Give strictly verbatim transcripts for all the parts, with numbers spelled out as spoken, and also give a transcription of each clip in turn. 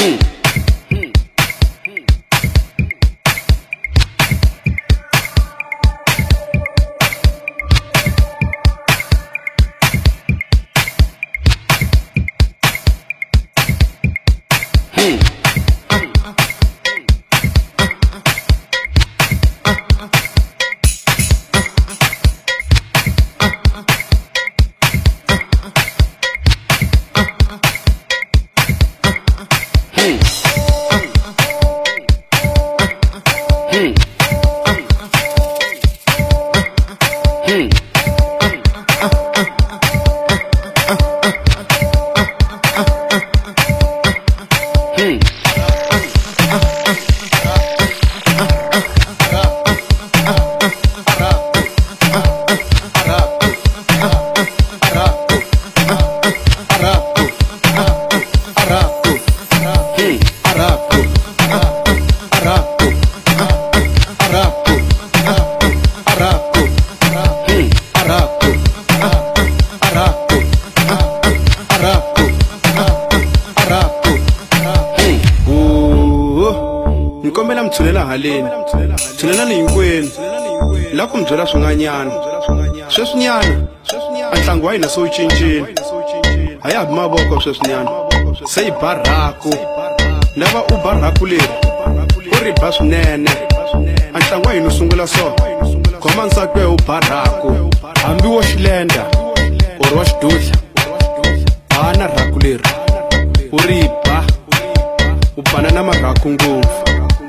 Nkombela mthulela haleni thulela niyinkweni lapho mzwela swinganyana sweswinyana anhlangu wayina sowutshintshile ayabi maboko sweswinyana seyibharako lava ubharako leri ku riba swinene anhlangu wayina usungula so khoma nsakwe ubharako hambi wo xilenda or wa xidudla bana rhaku leri u riba u bana na marhaku ngopfu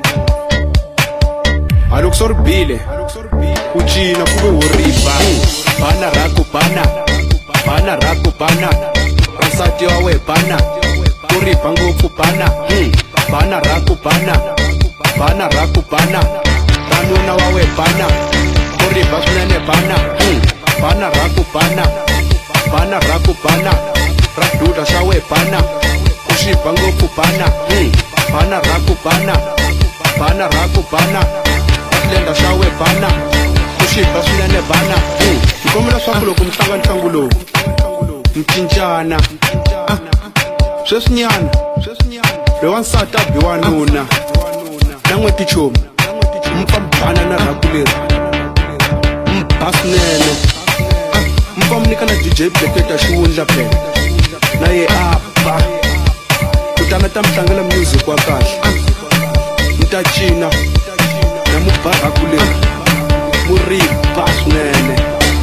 aloko sorbile u cina kuve wo riba bana rhaku bana bana rhaku bana wansati wa we bana u riba ngopfu bana bana rhaku bana bana rhaku bana tanuna wa we bana u riba swinene bana bana rhaku bana bana rhaku bana raduda xa we bana u xiba ngopfu bana bana rhaku bana bana rhaku bana lenda xa we bana u xiba swinene bana nkombela swaku loko mitlanga ntlangu lowu mcincana sweswinyana loyi wansati a biwa nuna na n'weti chomu mpfa mbana na rhaku leri mba swinene mpfa mi nyika na D J Bleketa xiwundla phela na ye apa kutana ta mitlangela music wa kahle mi ta cina na mubharako leri mu riba swinene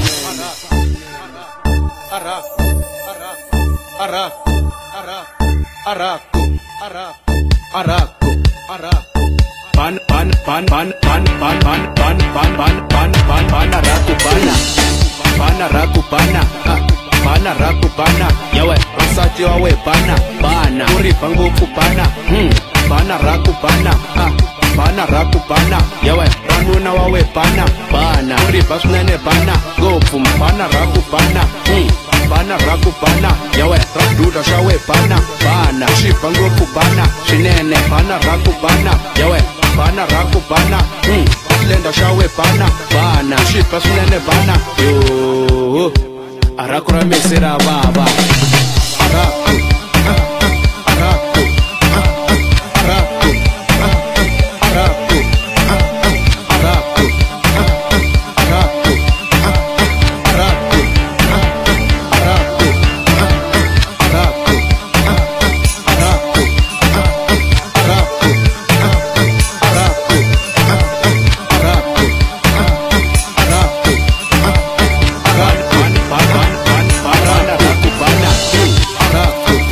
arako arako arako arako arako ban ban ban ban ban ban ban ban ban ban ban ban ban arako bana bana rhaku bana bana rhaku bana yawe wansati wa we bana bana u riba ngopfu bana bana rhaku bana bana rhaku bana yawe wanuna wa we bana bana u riba swinene bana ngopfu bana rhaku bana bana rhaku bana yawe raduda xa we bana bana u xiba ngopfu bana swinene bana rhaku bana yawe bana rhaku bana lenda xa we bana bana u xiba swinene bana yo arako ra mese ra vava arako arako arako arako arako arako arako arako arako arako arako arako arako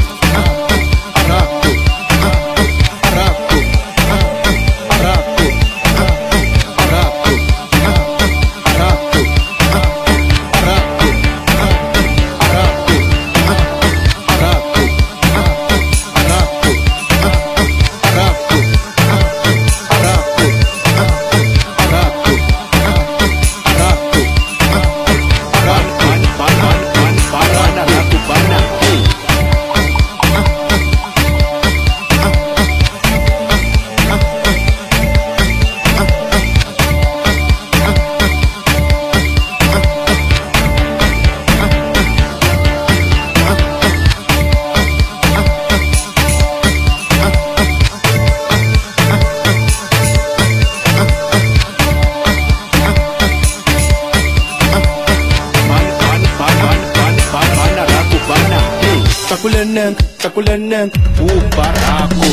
chakula neng, o baraco.